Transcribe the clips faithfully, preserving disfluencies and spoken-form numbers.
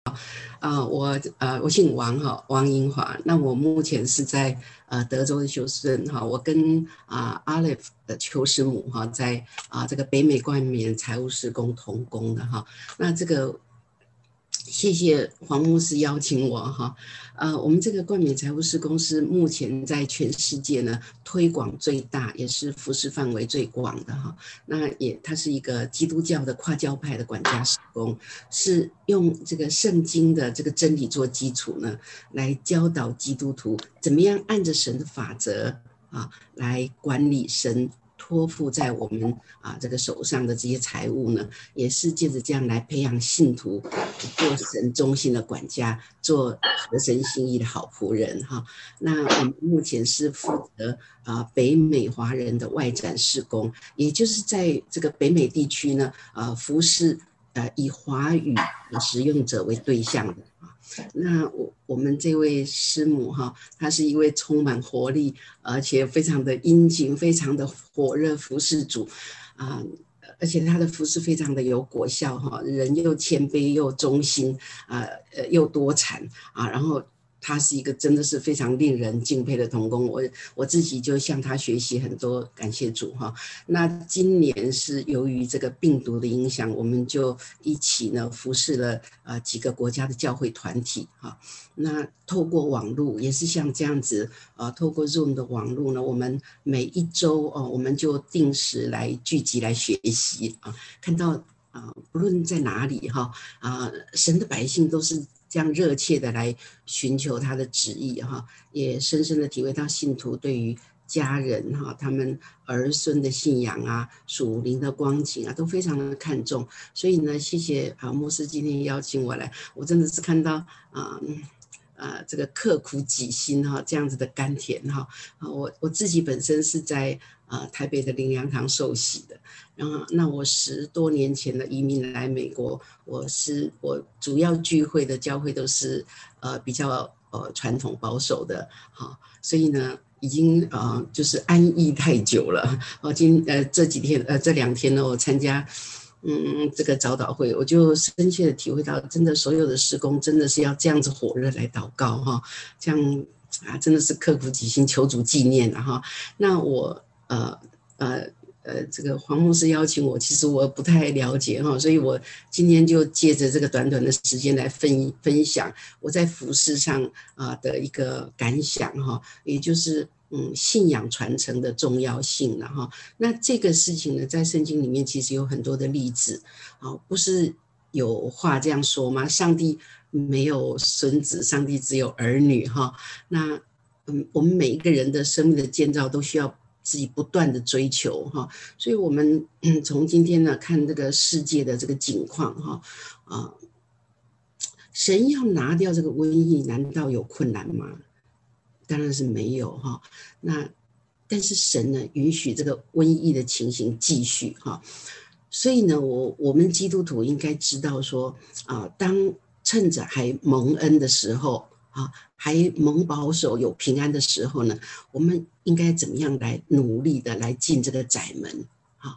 呃，我呃我姓王哈，王英华。那我目前是在呃德州的休斯顿哈，我跟啊、呃、Aleph 的邱师母哈，在啊、呃、这个北美冠冕财务施工同工的哈。那这个谢谢黄牧师邀请我哈。呃，我们这个冠冕财务施工是目前在全世界呢推广最大，也是服事范围最广的哈。那也它是一个基督教的跨教派的管家施工，是用这个圣经的这个真理做基础呢，来教导基督徒怎么样按着神的法则啊来管理神托付在我们啊这个手上的这些财物呢，也是借着这样来培养信徒做神中心的管家，做合神心意的好仆人哈。那我们目前是负责啊北美华人的外展事工，也就是在这个北美地区呢，呃服侍呃以华语的使用者为对象的。那我我们这位师母哈，她是一位充满活力，而且非常的殷勤，非常的火热服侍主啊、呃，而且她的服侍非常的有果效哈，人又谦卑又忠心啊、呃，又多产啊，然后他是一个真的是非常令人敬佩的同工，我我自己就向他学习很多，感谢主哈。那今年是由于这个病毒的影响，我们就一起呢服侍了呃几个国家的教会团体哈。那透过网络也是像这样子，呃，透过 Zoom 的网络呢，我们每一周哦，我们就定时来聚集来学习啊，看到啊、呃，不论在哪里哈啊、呃，神的百姓都是这样热切的来寻求他的旨意哈，也深深的体会到信徒对于家人哈，他们儿孙的信仰啊、属灵的光景啊，都非常的看重。所以呢，谢谢啊，牧师今天邀请我来，我真的是看到啊。呃，这个刻苦己心哈，这样子的甘甜哈，我我自己本身是在呃台北的灵粮堂受洗的，然后那我十多年前的移民来美国，我是我主要聚会的教会都是呃比较呃传统保守的哈，所以呢已经呃就是安逸太久了。我今呃这几天呃这两天呢，我参加。嗯，这个早祷会，我就深切的体会到，真的所有的事工真的是要这样子火热来祷告哈，这样啊，真的是刻苦己心，求主纪念哈。那我呃呃呃，这个黄牧师邀请我，其实我不太了解哈，所以我今天就借着这个短短的时间来分分享我在服事上啊的一个感想哈，也就是嗯信仰传承的重要性了哈。那这个事情呢，在圣经里面其实有很多的例子啊，不是有话这样说吗？上帝没有孙子，上帝只有儿女哈。那嗯，我们每一个人的生命的建造都需要自己不断的追求哈，所以我们从今天呢看这个世界的这个景况哈啊，神要拿掉这个瘟疫，难道有困难吗？当然是没有哈。那但是神呢允许这个瘟疫的情形继续哈，所以呢，我我们基督徒应该知道说啊，当趁着还蒙恩的时候啊，还蒙保守有平安的时候呢，我们应该怎么样来努力的来进这个窄门啊？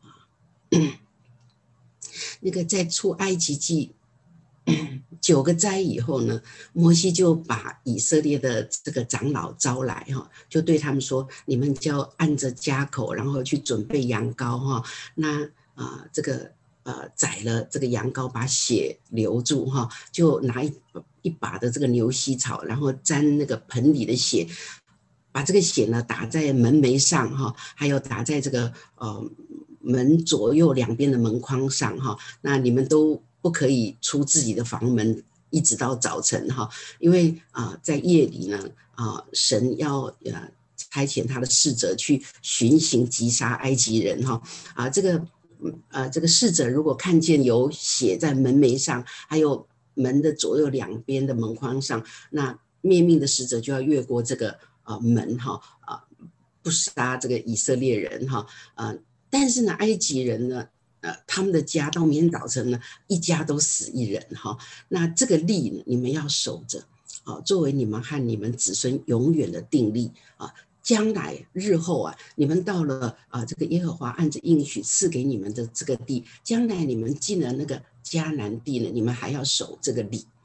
那个在出埃及记九个灾以后呢，摩西就把以色列的这个长老招来哈，就对他们说：你们就要按着家口，然后去准备羊羔哈。那啊、呃，这个呃宰了这个羊羔，把血留住哈，就拿一一把的这个牛膝草，然后沾那个盆里的血，把这个血呢打在门楣上哈，还有打在这个呃门左右两边的门框上哈。那你们都不可以出自己的房门，一直到早晨哈，因为啊、呃，在夜里呢啊、呃，神要呃差遣他的使者去巡行击杀埃及人哈啊、呃，这个呃这个使者如果看见有血在门楣上，还有门的左右两边的门框上，那灭命的使者就要越过这个呃门哈啊、呃，不杀这个以色列人哈啊、呃，但是呢，埃及人呢。呃，他们的家到明天早晨呢，一家都死一人哈。那这个例呢，你们要守着，啊，作为你们和你们子孙永远的定例啊。将来日后啊，你们到了啊这个耶和华按着应许赐给你们的这个地，将来你们进了那个迦南地呢，你们还要守这个例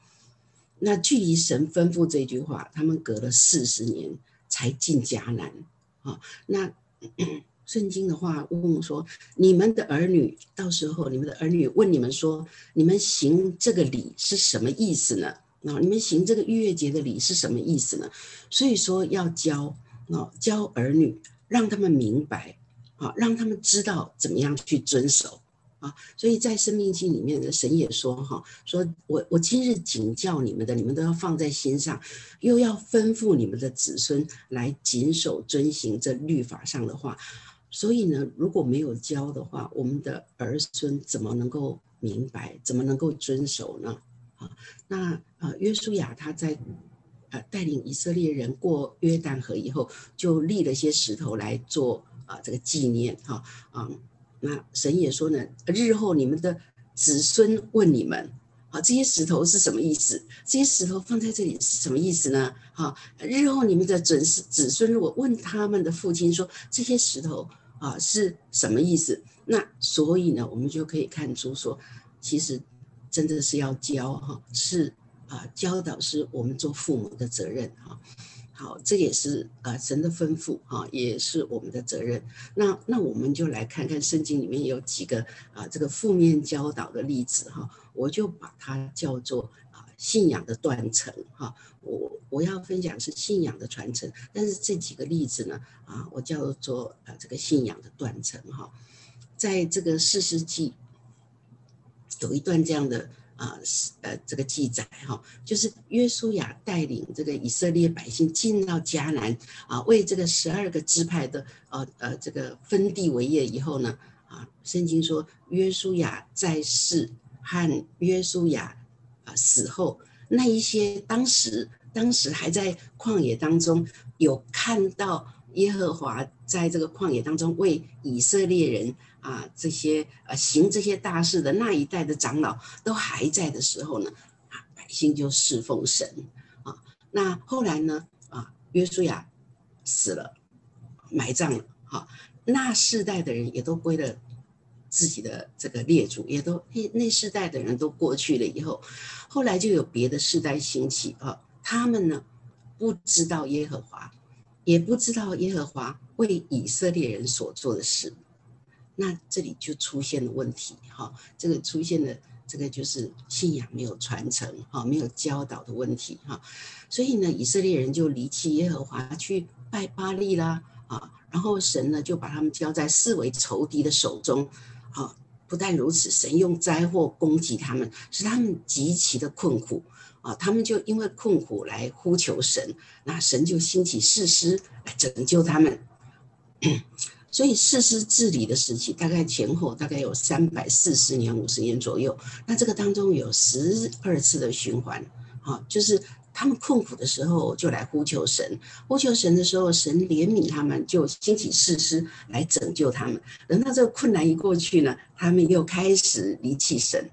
那距离神吩咐这句话，他们隔了四十年才进迦南啊。那圣经的话问我说：“你们的儿女，到时候你们的儿女问你们说，你们行这个礼是什么意思呢？啊，你们行这个逾越节的礼是什么意思呢？”所以说要教啊，教儿女，让他们明白啊，让他们知道怎么样去遵守。啊，所以在生命记里面的神也说哈，说我我今日警教你们的，你们都要放在心上，又要吩咐你们的子孙来谨守遵行这律法上的话。所以呢，如果没有教的话，我们的儿孙怎么能够明白，怎么能够遵守呢？啊，那呃，约书亚他在呃带领以色列人过约旦河以后，就立了些石头来做啊、呃、这个纪念哈啊。嗯那神也说呢，日后你们的子孙问你们，啊，这些石头是什么意思？这些石头放在这里是什么意思呢？啊，日后你们的子子孙如果问他们的父亲说这些石头啊是什么意思？那所以呢，我们就可以看出说，其实真的是要教哈，是啊，教导是我们做父母的责任哈。好，这也是呃神的吩咐哈、啊，也是我们的责任。那那我们就来看看圣经里面有几个啊这个负面教导的例子哈、啊，我就把它叫做啊信仰的断层哈、啊。我我要分享是信仰的传承，但是这几个例子呢啊，我叫做啊这个信仰的断层哈、啊。在这个士师记有一段这样的。啊，呃，这个记载哈，就是约书亚带领这个以色列百姓进到迦南啊，为这个十二个支派的呃呃这个分地为业以后呢，啊，圣经说约书亚在世和约书亚啊死后，那一些当时当时还在旷野当中有看到耶和华在这个旷野当中为以色列人。啊，这些呃行这些大事的那一代的长老都还在的时候呢，啊，百姓就侍奉神啊。那后来呢，啊，约书亚死了，埋葬了，哈、啊，那世代的人也都归了自己的这个列祖，也都那世代的人都过去了以后，后来就有别的世代兴起啊，他们呢不知道耶和华，也不知道耶和华为以色列人所做的事。那这里就出现了问题哈，这个出现了这个就是信仰没有传承哈，没有教导的问题哈，所以呢，以色列人就离弃耶和华去拜巴力啦啊，然后神呢就把他们交在四围仇敌的手中啊，不但如此，神用灾祸攻击他们，使他们极其的困苦啊，他们就因为困苦来呼求神，那神就兴起士师来拯救他们。所以士师治理的时期大概前后大概有三百四十年五十年左右，那这个当中有十二次的循环啊，就是他们困苦的时候就来呼求神，呼求神的时候神怜悯他们，就兴起士师来拯救他们，等到这个困难一过去呢，他们又开始离弃神。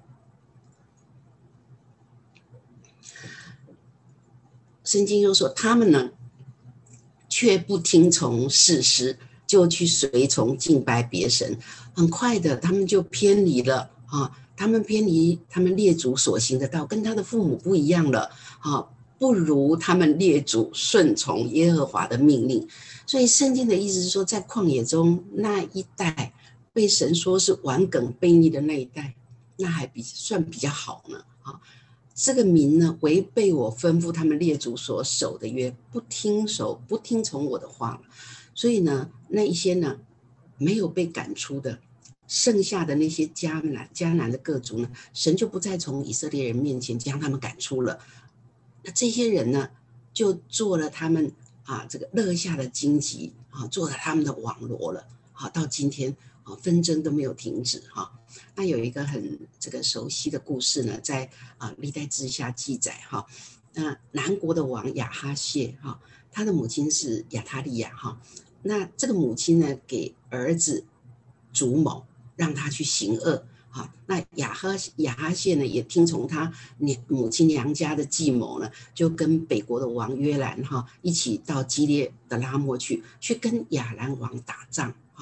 圣经又说他们呢却不听从士师，就去随从敬拜别神，很快的他们就偏离了啊，他们偏离他们列祖所行的道，跟他的父母不一样了啊，不如他们列祖顺从耶和华的命令。所以圣经的意思是说，在旷野中那一代被神说是顽梗悖逆的那一代，那还比算比较好呢啊。这个民呢，违背我吩咐他们列祖所守的约，不听守，不听从我的话，所以呢，那一些呢没有被赶出的，剩下的那些迦南迦南的各族呢，神就不再从以色列人面前将他们赶出了。那这些人呢，就做了他们啊这个勒下的荆棘啊，做了他们的网罗了。好，到今天啊，纷争都没有停止哈。那有一个很这个熟悉的故事呢，在啊历代志下记载哈。那南国的王亚哈谢哈，他的母亲是亚他利亚哈。那这个母亲呢，给儿子主谋，让他去行恶。好，那亚哈亚哈谢呢，也听从他母亲娘家的计谋呢，就跟北国的王约兰哈一起到基列的拉末去，去跟亚兰王打仗哈。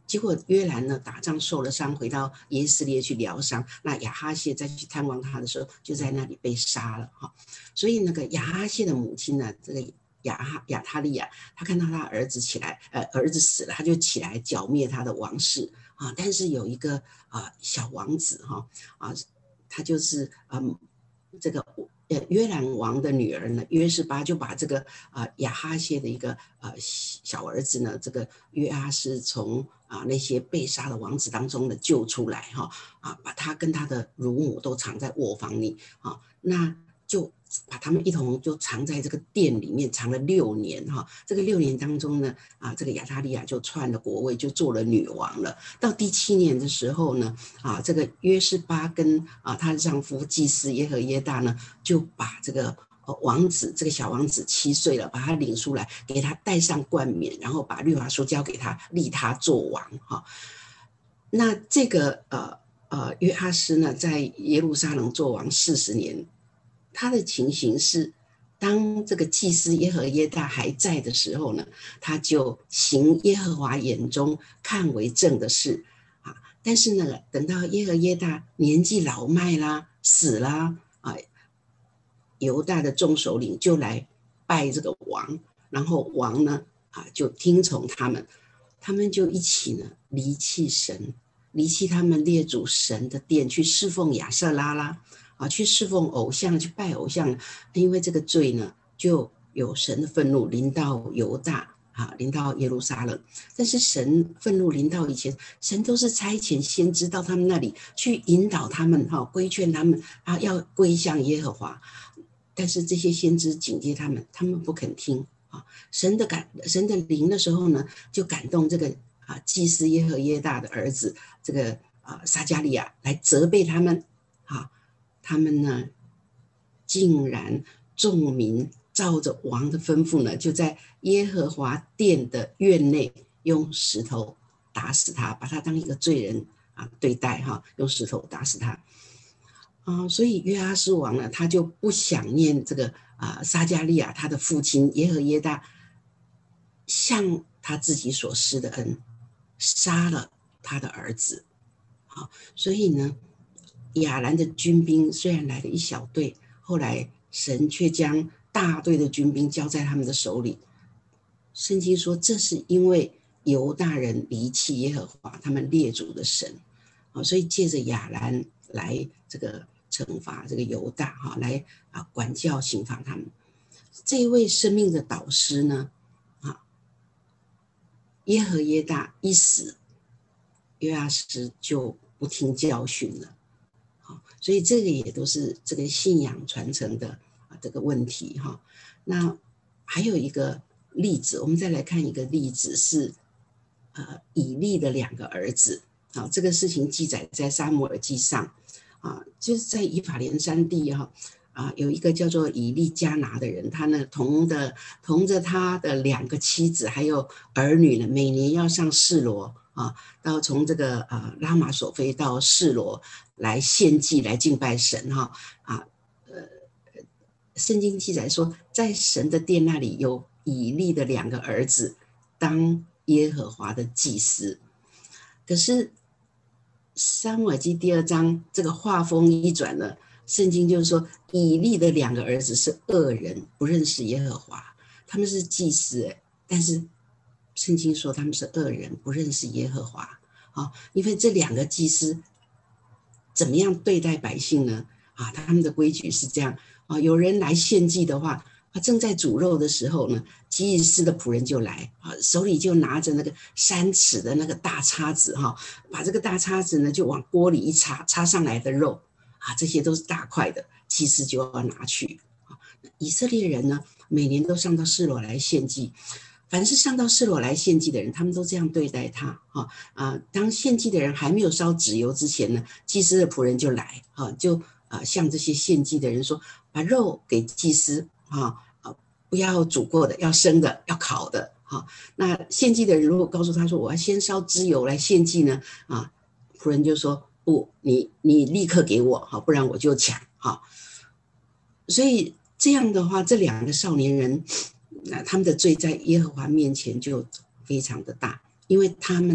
结果约兰呢打仗受了伤，回到耶斯列去疗伤。那亚哈谢再去探望他的时候，就在那里被杀了哈。所以那个亚哈谢的母亲呢，这个亚哈亚他利亚，他看到他儿子起来，呃，儿子死了，他就起来剿灭他的王室啊。但是有一个啊小王子哈啊，他就是嗯这个。呃，约兰王的女儿呢，约示巴就把这个啊、呃、亚哈谢的一个呃小儿子呢，这个约阿斯从啊、呃、那些被杀的王子当中呢救出来哈啊，把他跟他的乳母都藏在卧房里啊，那就把他们一同就藏在这个殿里面，藏了六年哈。这个六年当中呢，啊，这个亚他利亚就篡了国位，就做了女王了。到第七年的时候呢，啊，这个约示巴跟啊她的丈夫祭司耶和耶大呢，就把这个王子，这个小王子七岁了，把他领出来，给他戴上冠冕，然后把律法书交给他，立他做王哈。那这个呃呃约阿斯呢，在耶路撒冷做王四十年。他的情形是，当这个祭司耶和耶大还在的时候呢，他就行耶和华眼中看为正的事啊。但是呢，等到耶和耶大年纪老迈啦，死啦啊，犹大的众首领就来拜这个王，然后王呢啊就听从他们，他们就一起呢离弃神，离弃他们列祖神的殿，去侍奉亚舍拉啦。啊，去侍奉偶像，去拜偶像，因为这个罪呢，就有神的愤怒临到犹大啊，临到耶路撒冷。但是神愤怒临到以前，神都是差遣先知到他们那里去引导他们，哈、啊，规劝他们啊，要归向耶和华。但是这些先知警戒他们，他们不肯听啊。神的感，神的灵的时候呢，就感动这个啊祭司耶和耶大的儿子这个啊撒迦利亚来责备他们啊。他们呢，竟然众民照着王的吩咐呢，就在耶和华殿的院内用石头打死他，把他当一个罪人啊对待哈，用石头打死他啊。所以约阿斯王呢，他就不想念这个啊撒迦利亚他的父亲耶和耶大向他自己所施的恩，杀了他的儿子。好，所以呢。亚兰的军兵虽然来了一小队，后来神却将大队的军兵交在他们的手里。圣经说，这是因为犹大人离弃耶和华他们列祖的神，所以借着亚兰来这个惩罚这个犹大，来管教刑罚他们。这一位生命的导师呢，耶和耶大一死，约阿斯就不听教训了。所以这个也都是这个信仰传承的这个问题哈。那还有一个例子，我们再来看一个例子是呃以利的两个儿子啊，这个事情记载在撒母耳记上啊，就是在以法莲山地哈啊，有一个叫做以利加拿的人，他呢同的同着他的两个妻子还有儿女呢，每年要上示罗啊，到从这个呃拉玛索菲到示罗来献祭来敬拜神哈啊呃，圣经记载说，在神的殿那里有以利的两个儿子当耶和华的祭司。可是撒母耳记第二章这个话锋一转了，圣经就是说以利的两个儿子是恶人，不认识耶和华，他们是祭司，但是圣经说他们是恶人，不认识耶和华啊，因为这两个祭司怎么样对待百姓呢？啊，他们的规矩是这样啊，有人来献祭的话，啊，正在煮肉的时候呢，祭司的仆人就来啊，手里就拿着那个三尺的那个大叉子哈，把这个大叉子呢就往锅里一插，插上来的肉啊，这些都是大块的，祭司就要拿去啊。以色列人呢，每年都上到示罗来献祭。凡是上到示罗来献祭的人，他们都这样对待他啊啊！当献祭的人还没有烧纸油之前呢，祭司的仆人就来啊，就啊向这些献祭的人说，把肉给祭司啊啊，不要煮过的，要生的，要烤的啊。那献祭的人如果告诉他说，我要先烧脂油来献祭呢，啊，仆人就说不，你你立刻给我哈，不然我就抢哈。所以这样的话，这两个少年人。那他们的罪在耶和华面前就非常的大，因为他们呢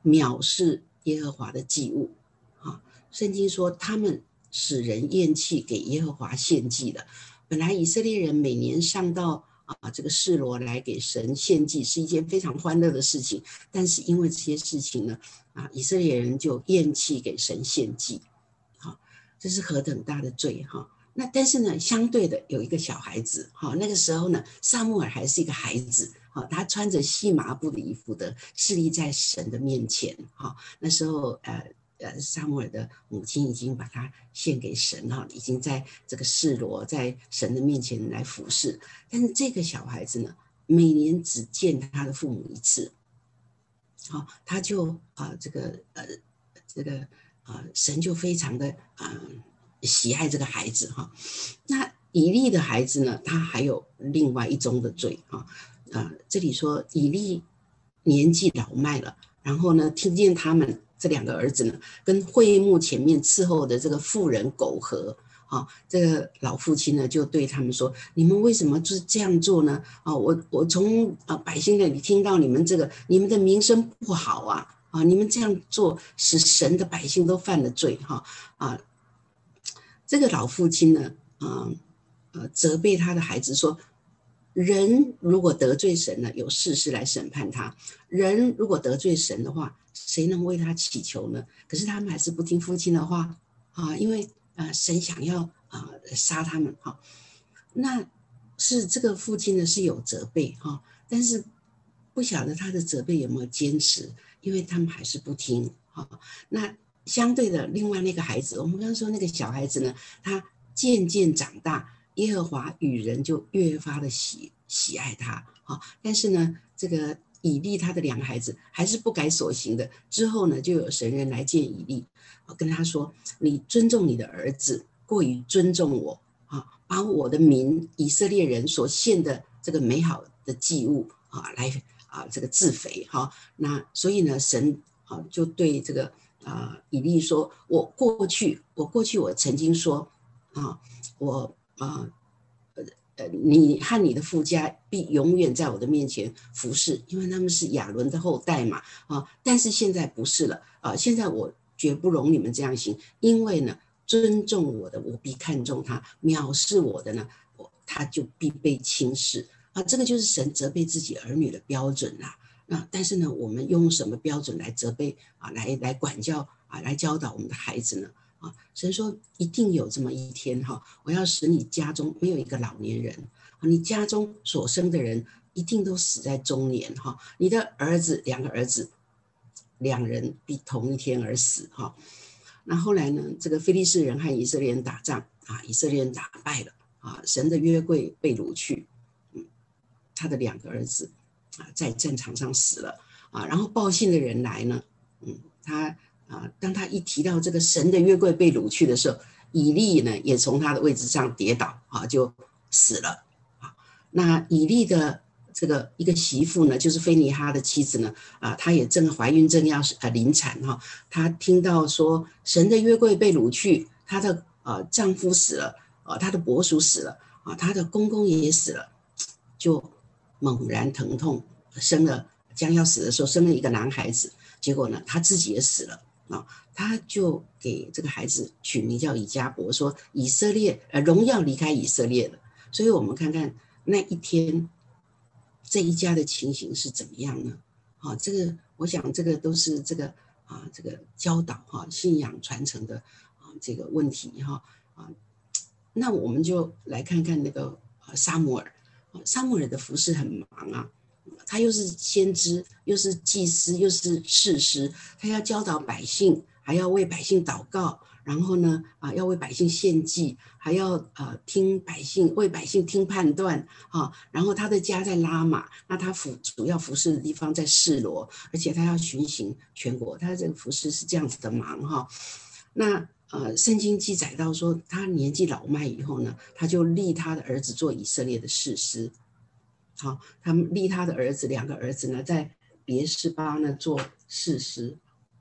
藐视耶和华的祭物。啊，圣经说他们使人厌弃给耶和华献祭的。本来以色列人每年上到啊这个示罗来给神献祭是一件非常欢乐的事情，但是因为这些事情呢，啊以色列人就厌弃给神献祭。好，这是何等大的罪哈！那但是呢，相对的有一个小孩子，哈，那个时候呢，撒母耳还是一个孩子，哈，他穿着细麻布的衣服的，侍立在神的面前，哈，那时候呃呃，撒母耳的母亲已经把他献给神哈，已经在这个示罗在神的面前来服侍，但是这个小孩子呢，每年只见他的父母一次，好，他就啊、呃、这个呃这个啊、呃、神就非常的啊。呃喜爱这个孩子哈，那以利的孩子呢，他还有另外一宗的罪哈，呃，这里说以利年纪老迈了，然后呢，听见他们这两个儿子呢，跟会幕前面伺候的这个妇人苟合啊，这个老父亲呢就对他们说：“你们为什么就是这样做呢？啊，我我从啊百姓那里听到你们这个，你们的名声不好啊，啊，你们这样做使神的百姓都犯了罪哈啊。”这个老父亲呢，啊、呃，责备他的孩子说：人如果得罪神了，有事实来审判他；人如果得罪神的话，谁能为他祈求呢？可是他们还是不听父亲的话啊，因为啊、呃，神想要啊、呃、杀他们哈。那是这个父亲呢是有责备哈，但是不晓得他的责备有没有坚持，因为他们还是不听哈。那相对的，另外那个孩子，我们刚刚说那个小孩子呢，他渐渐长大，耶和华与人就越发的喜喜爱他啊。但是呢，这个以利他的两个孩子还是不改所行的。之后呢，就有神人来见以利，跟他说：“你尊重你的儿子，过于尊重我啊，把我的民以色列人所献的这个美好的祭物啊，来啊这个自肥哈。那所以呢，神啊就对这个。”啊、呃，以利说：“我过去，我过去，我曾经说，啊，我啊，呃呃，你和你的父家必永远在我的面前服侍，因为他们是亚伦的后代嘛，啊，但是现在不是了，啊，现在我绝不容你们这样行，因为呢，尊重我的，我必看重他；藐视我的呢，我他就必被轻视。啊，这个就是神责备自己儿女的标准啦、啊。”那但是呢，我们用什么标准来责备啊，来来管教啊，来教导我们的孩子呢？啊，神说一定有这么一天哈，我要使你家中没有一个老年人，你家中所生的人一定都死在中年哈，你的儿子两个儿子，两人必同一天而死哈。那后来呢，这个非利士人和以色列人打仗啊，以色列人打败了啊，神的约柜被掳去，嗯，他的两个儿子。啊，在战场上死了啊，然后报信的人来呢，嗯，他啊，当他一提到这个神的约柜被掳去的时候，以利呢也从他的位置上跌倒啊，就死了啊。那以利的这个一个媳妇呢，就是菲尼哈的妻子呢，啊，她也正怀孕，正要呃临产哈，她听到说神的约柜被掳去，她的呃丈夫死了，啊，她的伯叔死了啊，她的公公也死了，就猛然疼痛，生了将要死的时候生了一个男孩子，结果呢他自己也死了啊，他就给这个孩子取名叫以迦伯，说以色列呃荣耀离开以色列了。所以我们看看那一天这一家的情形是怎么样呢？啊，这个我想这个都是这个啊这个教导哈、啊、信仰传承的啊这个问题哈 啊, 啊，那我们就来看看那个啊撒母耳。撒母耳的服事很忙啊，他又是先知，又是祭司，又是士师，他要教导百姓，还要为百姓祷告，然后呢，啊，要为百姓献祭，还要呃听百姓，为百姓听判断啊。然后他的家在拉玛，那他服主要服事的地方在示罗，而且他要巡行全国，他这个服事是这样子的忙哈。那呃，圣经记载到说，他年纪老迈以后呢，他就立他的儿子做以色列的士师。好，他们立他的儿子，两个儿子呢，在别是巴呢做士师。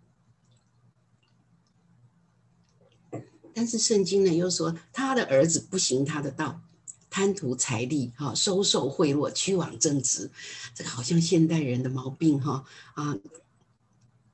但是圣经呢又说，他的儿子不行他的道，贪图财利，哈，收受贿赂，屈枉正直。这个好像现代人的毛病哈啊。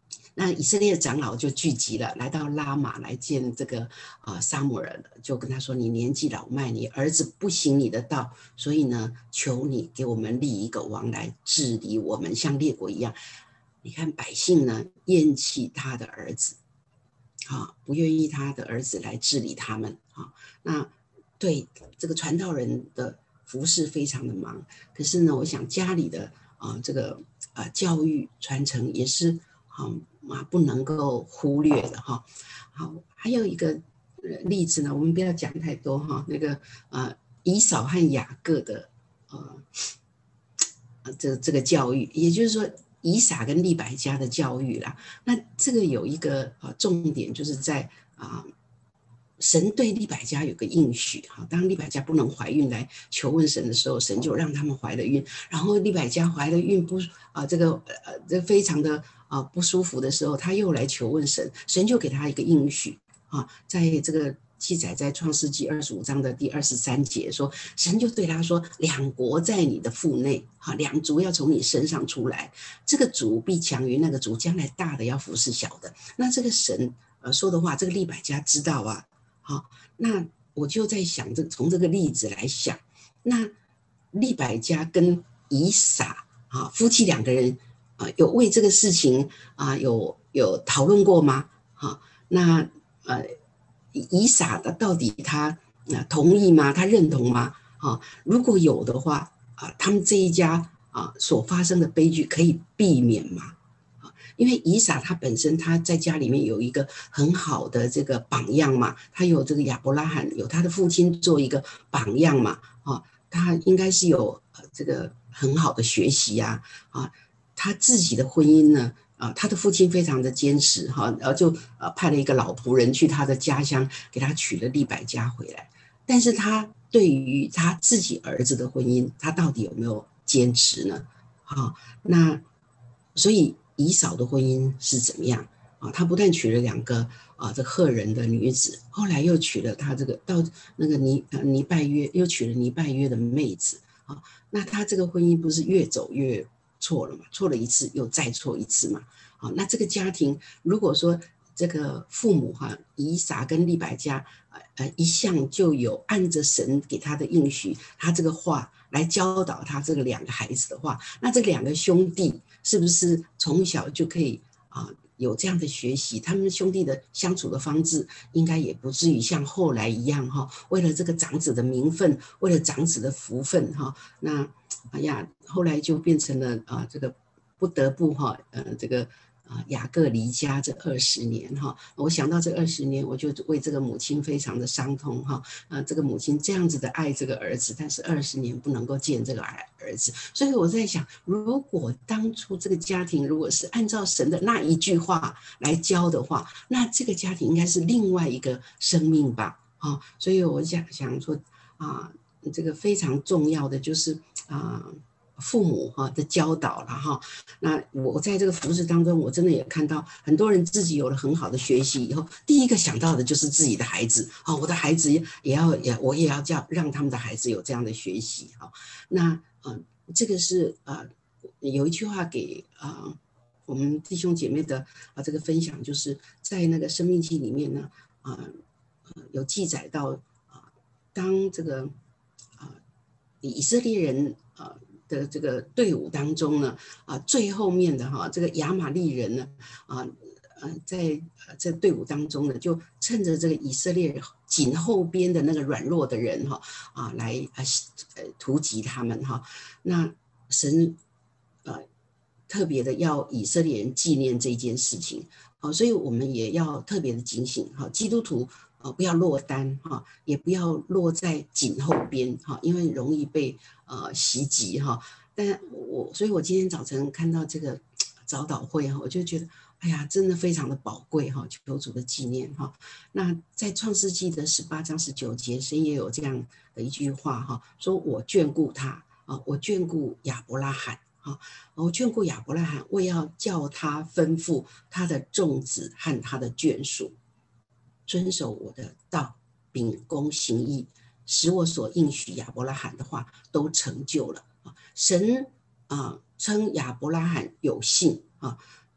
那以色列的长老就聚集了，来到拉玛来见这个啊、呃、撒母耳，就跟他说：“你年纪老迈，你儿子不行你的道，所以呢，求你给我们立一个王来治理我们，像列国一样。”你看百姓呢，厌弃他的儿子，啊，不愿意他的儿子来治理他们啊。那对这个传道人的服事非常的忙，可是呢，我想家里的啊这个啊教育传承也是啊啊不能够忽略的哈。好，还有一个例子呢，我们不要讲太多哈。那个呃以扫和雅各的呃这这个教育，也就是说以撒跟利百加的教育啦。那这个有一个呃重点，就是在啊。呃神对利百加有个应许哈，当利百加不能怀孕来求问神的时候，神就让他们怀了孕。然后利百加怀了孕不啊、呃、这个呃这非常的啊、呃、不舒服的时候，他又来求问神，神就给他一个应许啊，在这个记载在创世纪二十五章的第二十三节说，神就对他说：“两国在你的腹内，哈，两族要从你身上出来，这个族必强于那个族，将来大的要服侍小的。”那这个神呃说的话，这个利百加知道啊。好，那我就在想，这从这个例子来想，那利百加跟以撒啊夫妻两个人啊，有为这个事情啊有有讨论过吗？啊，那呃以撒的到底他啊同意吗？他认同吗？啊，如果有的话啊，他们这一家啊所发生的悲剧可以避免吗？因为以撒他本身他在家里面有一个很好的这个榜样嘛，他有这个亚伯拉罕，有他的父亲做一个榜样嘛，啊，他应该是有这个很好的学习啊，啊，他自己的婚姻呢，啊，他的父亲非常的坚持哈，然后就呃派了一个老仆人去他的家乡给他娶了利百加回来，但是他对于他自己儿子的婚姻，他到底有没有坚持呢？好，那所以以扫的婚姻是怎么样啊？他不但娶了两个啊这赫人的女子，后来又娶了他这个到那个尼呃尼拜约，又娶了尼拜约的妹子啊。那他这个婚姻不是越走越错了嘛？错了一次又再错一次嘛？啊，那这个家庭如果说这个父母哈、啊，以撒跟利百加呃一向就有按着神给他的应许，他这个话来教导他这个两个孩子的话，那这两个兄弟是不是从小就可以啊、呃、有这样的学习？他们兄弟的相处的方式，应该也不至于像后来一样哈，为了这个长子的名分，为了长子的福分哈，那哎呀，后来就变成了啊、呃、这个不得不哈呃这个。啊，雅各离家这二十年哈，我想到这二十年，我就为这个母亲非常的伤痛哈。啊，这个母亲这样子的爱这个儿子，但是二十年不能够见这个儿子，所以我在想，如果当初这个家庭如果是按照神的那一句话来教的话，那这个家庭应该是另外一个生命吧。啊，所以我想想说啊，这个非常重要的就是啊。父母哈的教导了哈，那我在这个服事当中，我真的也看到很多人自己有了很好的学习以后，第一个想到的就是自己的孩子啊，我的孩子也要也我也要叫让他们的孩子有这样的学习哈。那呃这个是呃有一句话给啊、呃、我们弟兄姐妹的啊这个分享，就是在那个生命记里面呢啊、呃、有记载到啊、呃、当这个啊、呃、以色列人啊。呃的这个队伍当中呢，啊，最后面的哈，这个亚玛利人呢，啊，呃，在在队伍当中呢，就趁着这个以色列紧后边的那个软弱的人哈，啊，来呃突击他们哈。那神呃特别的要以色列人纪念这件事情，啊，所以我们也要特别的警醒哈，基督徒。呃，不要落单哈，也不要落在颈后边哈，因为容易被呃袭击哈。但我，所以我今天早晨看到这个早祷会哈，我就觉得，哎呀，真的非常的宝贵哈，求主的纪念哈。那在创世纪的十八章十九节，神也有这样的一句话哈，说我眷顾他啊，我眷顾亚伯拉罕啊，我眷顾亚伯拉罕，我要叫他吩咐他的众子和他的眷属。遵守我的道，秉公行义，使我所应许亚伯拉罕的话都成就了。神啊，称亚伯拉罕有信啊，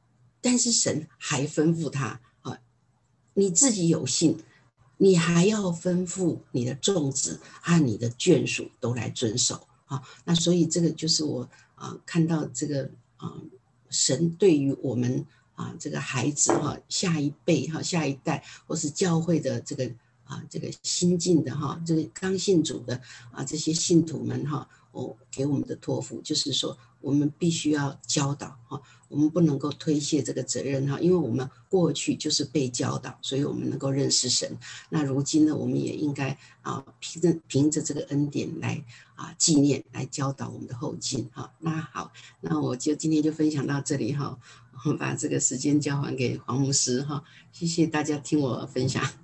但是神还吩咐他啊，你自己有信，你还要吩咐你的众子和你的眷属都来遵守啊。那所以这个就是我啊看到这个啊神对于我们啊这个孩子哈、下一辈哈、下一代或是教会的这个啊这个新进的哈、这个刚信主的啊这些信徒们哈，哦给我们的托付就是说，我们必须要教导哈。我们不能够推卸这个责任哈，因为我们过去就是被教导，所以我们能够认识神。那如今呢，我们也应该啊，凭着凭着这个恩典来啊纪念，来教导我们的后进哈。那好，那我就今天就分享到这里哈，我把这个时间交还给黄牧师哈，谢谢大家听我分享。